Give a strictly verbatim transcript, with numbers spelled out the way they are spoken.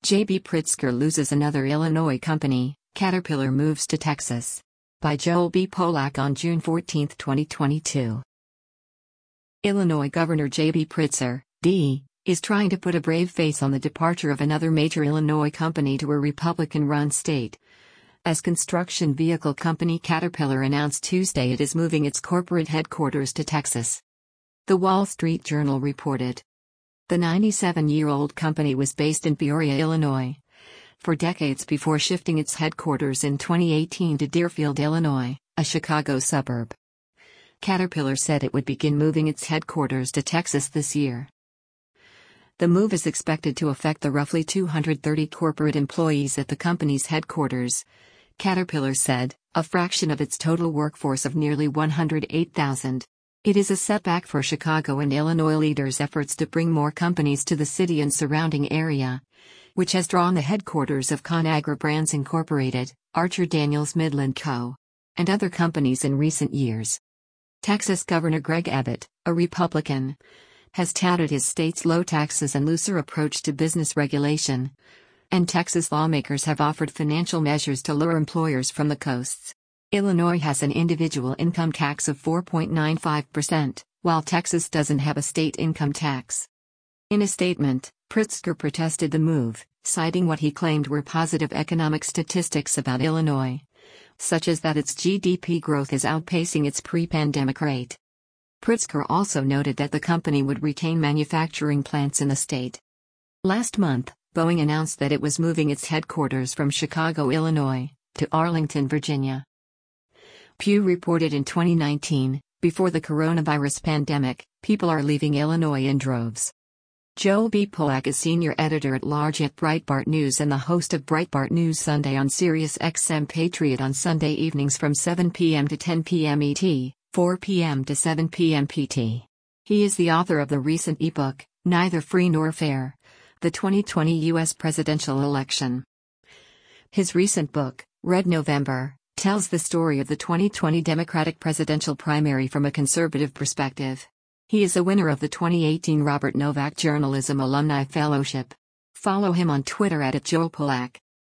J B Pritzker loses another Illinois company, Caterpillar moves to Texas. By Joel B. Polak on June fourteenth, twenty twenty-two. Illinois Governor J B Pritzker, D, is trying to put a brave face on the departure of another major Illinois company to a Republican-run state. As construction vehicle company Caterpillar announced Tuesday it is moving its corporate headquarters to Texas. The Wall Street Journal reported. The ninety-seven-year-old company was based in Peoria, Illinois, for decades before shifting its headquarters in twenty eighteen to Deerfield, Illinois, a Chicago suburb. Caterpillar said it would begin moving its headquarters to Texas this year. The move is expected to affect the roughly two hundred thirty corporate employees at the company's headquarters, Caterpillar said, a fraction of its total workforce of nearly one hundred eight thousand. It is a setback for Chicago and Illinois leaders' efforts to bring more companies to the city and surrounding area, which has drawn the headquarters of ConAgra Brands Incorporated, Archer Daniels Midland Co., and other companies in recent years. Texas Governor Greg Abbott, a Republican, has touted his state's low taxes and looser approach to business regulation, and Texas lawmakers have offered financial measures to lure employers from the coasts. Illinois has an individual income tax of four point nine five percent, while Texas doesn't have a state income tax. In a statement, Pritzker protested the move, citing what he claimed were positive economic statistics about Illinois, such as that its G D P growth is outpacing its pre-pandemic rate. Pritzker also noted that the company would retain manufacturing plants in the state. Last month, Boeing announced that it was moving its headquarters from Chicago, Illinois, to Arlington, Virginia. Pew reported in twenty nineteen, before the coronavirus pandemic, people are leaving Illinois in droves. Joel B. Polak is senior editor-at-large at Breitbart News and the host of Breitbart News Sunday on Sirius X M Patriot on Sunday evenings from seven p m to ten p m E T, four p m to seven p m P T. He is the author of the recent ebook, Neither Free Nor Fair: The twenty twenty U S Presidential Election. His recent book, Red November, tells the story of the twenty twenty Democratic presidential primary from a conservative perspective. He is a winner of the twenty eighteen Robert Novak Journalism Alumni Fellowship. Follow him on Twitter at Joel Polak.